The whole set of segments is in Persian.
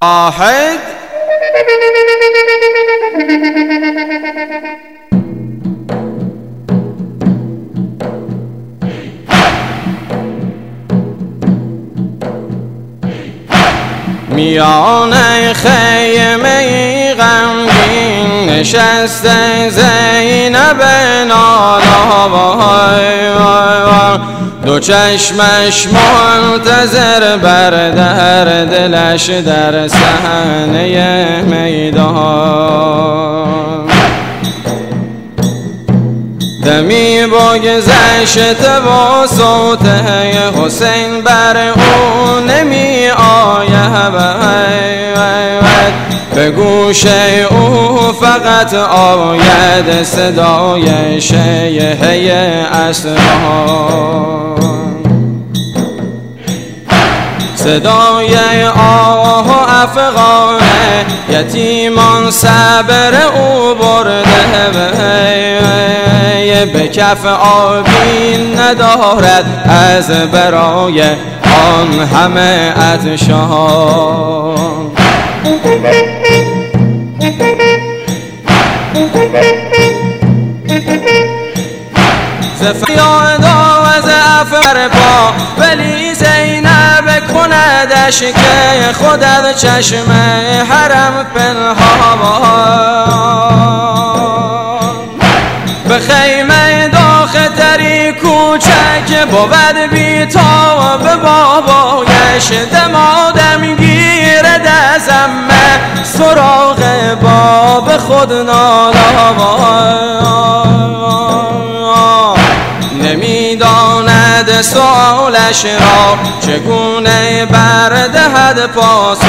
واحد میان خیمه غمگین نشسته زینب نالا، دو چشمش منتظر بر در دلش در صحنه میدان. دمی بگذشته و صوت حسین بر او نمی آید، به گوش او فقط آید صدای شیهه اسرار، صدای آه و افغان یتیمان صبر او برده، به کف آبی ندارد از برای آن همه عطشان. ز فریاد از افر پا ولی زینب کندش که خود از چشم حرم پنهان، به خیمه داختری کوچک بود بی تا به بابایش، دمادم گیره دزمه سراغ باب خود نالا، نمیداند سوالش را چگونه بردهد پاسخ،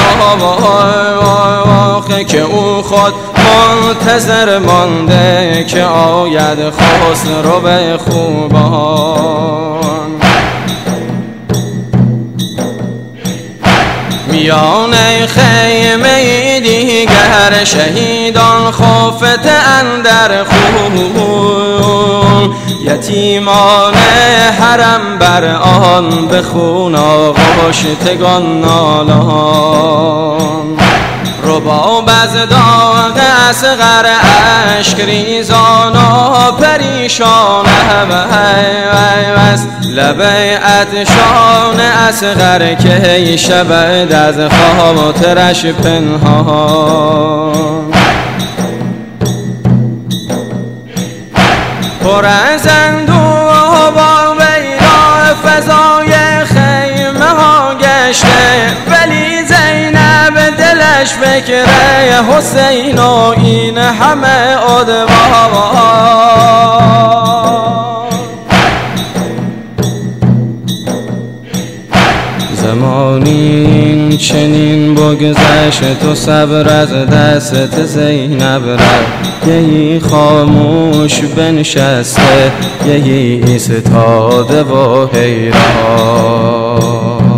که او خود منتظر مانده که آید خسرو به خوبان. میان خیمه دیگر شهیدان خفته اندر خون، یتیمان حرم بر آن به خون آغشتگان نالان. رباب از داغ اصغر اشک ریزان و پریشان است، لب عطشان اصغر که شود از خاطرش پنهان. پر از اندوه با ویرا فضای خیمه ها گشته، ولی زینب دلش فکر حسین و این همه ادوار. زمانی چنین بگذشت و صبر از دست زینب رفت، یهی خاموش بنشسته یهی ایستاده و حیران.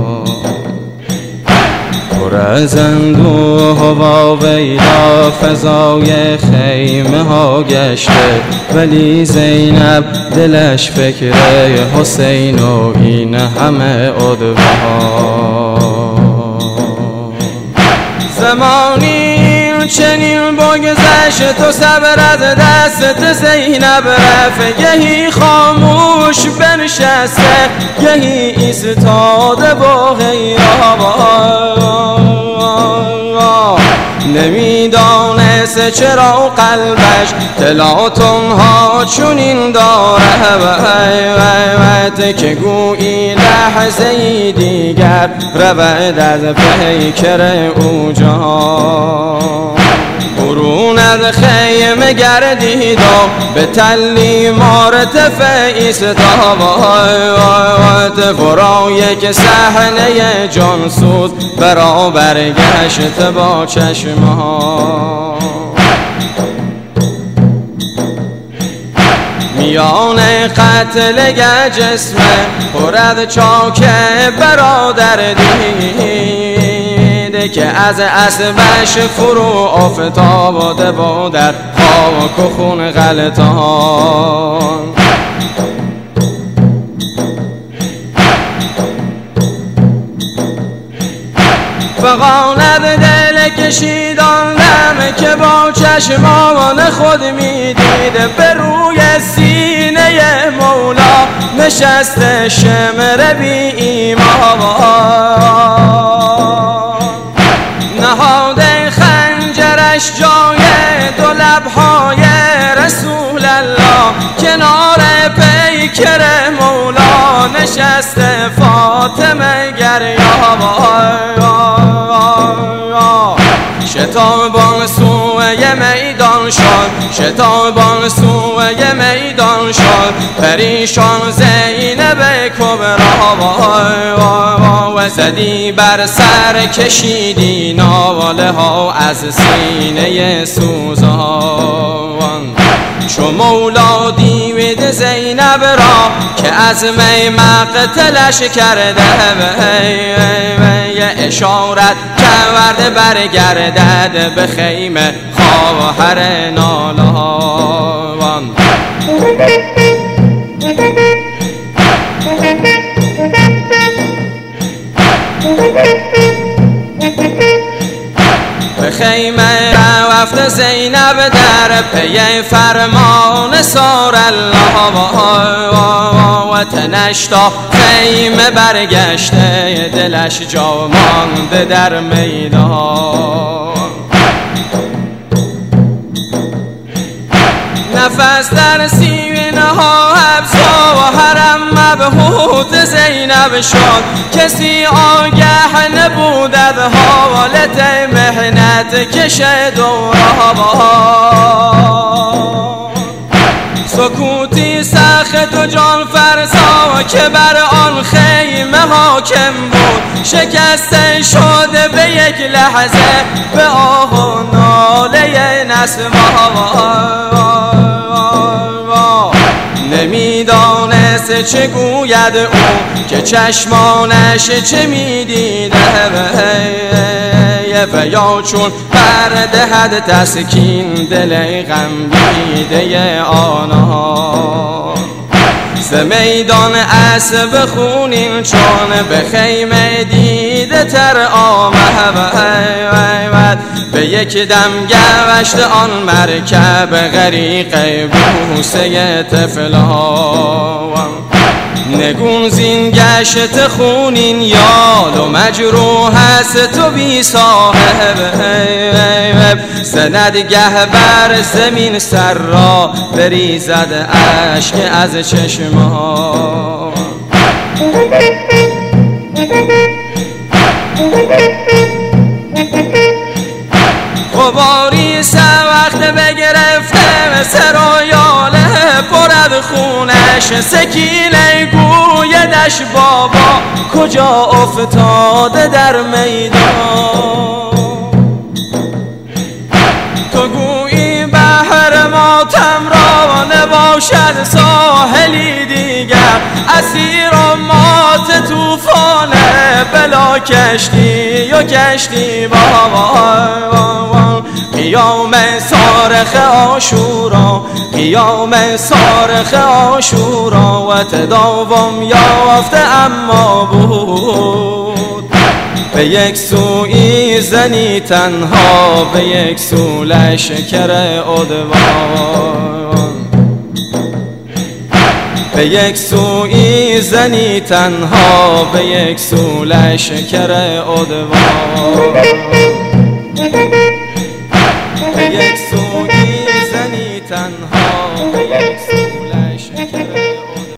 پر از اندوه و ویلا فضای خیمه ها گشته، ولی زینب دلش فکر حسین و این همه ادوار. زمانی چنین بگذشت و صبر از دست زینب رفت، یهی خاموش بنشسته یهی ایستاده با حیران. نمیدانست چرا قلبش تلاطم ها چنین دارد، که گویی لحظه دیگر رود از پیکر او جهان. برون از خیمه گردید و به تلی مرتفع ایستاد، برای که صحنه جانسوز برابر گشت با چشمها. میان قتل جسمه پر از چاک برادر دید، که از اسبش فرو افتاده و در خاک و خون غلطان. فغانت دل کشید آن دم که با چشمان خود میدید به روی سینه مولا نشسته شمر بی ایمان. نهاده خنجرش جای دو لبهای رسول الله، کنار پیکر مولا نشسته فاطمه گریان. شتابان سوی میدان شد، شتابان سوی میدان شد، پریشان زینب کبرا و زدی بر سر کشیدی ناله ها از سینه سوزان. چو مولا دید زینب را که از می مقتلش کرده، اشارت کرده برگردد به خیمه خواهر نالان. به خیمه رفت زینب در پی فرمان سار الله و تنش تا خیمه برگشته، دلش جا مانده در میدان. نفس در سینه ها حبسا و حرم مبهوت زینب شد، کسی آگه نبود از حالت محنت کش دورها. سکوتی سخت و جان فرسا که بر آن خیمه حاکم بود، شکسته شده به یک لحظه به آه و ناله نسمها. نمیدانست چه گوید او که چشمانش چه میدیده، و یا چون بردهد تسکین دل غم دیده آنها. ز میدان اسب خونین چون به خیمه دیده تر آمد، به یک دم گشت آن مرکب غریق بوسه طفلها. نگون زین گشت خونین یال و مجروح است تو بی صاحب، سند گه بر زمین سر را بریزد اشک از چشمها. غباری سوخت بگرفته سرایاله پر از خونش، سکینه گویدش بابا کجا افتاده در میدان. تو گویی بحر ماتم را نباشد ساحلی دیگر، اسیر و مات توفانه بلا کشتی و کشتی بابا. قیام صارخ عاشورا، قیام صارخ عاشورا و تداوم یافته اما بود. به یک سوی زنی تنها، به یک سو لشکر عدوان. به یک سوی زنی تنها، به یک سو لشکر عدوان. به یک سوی زنی تنها.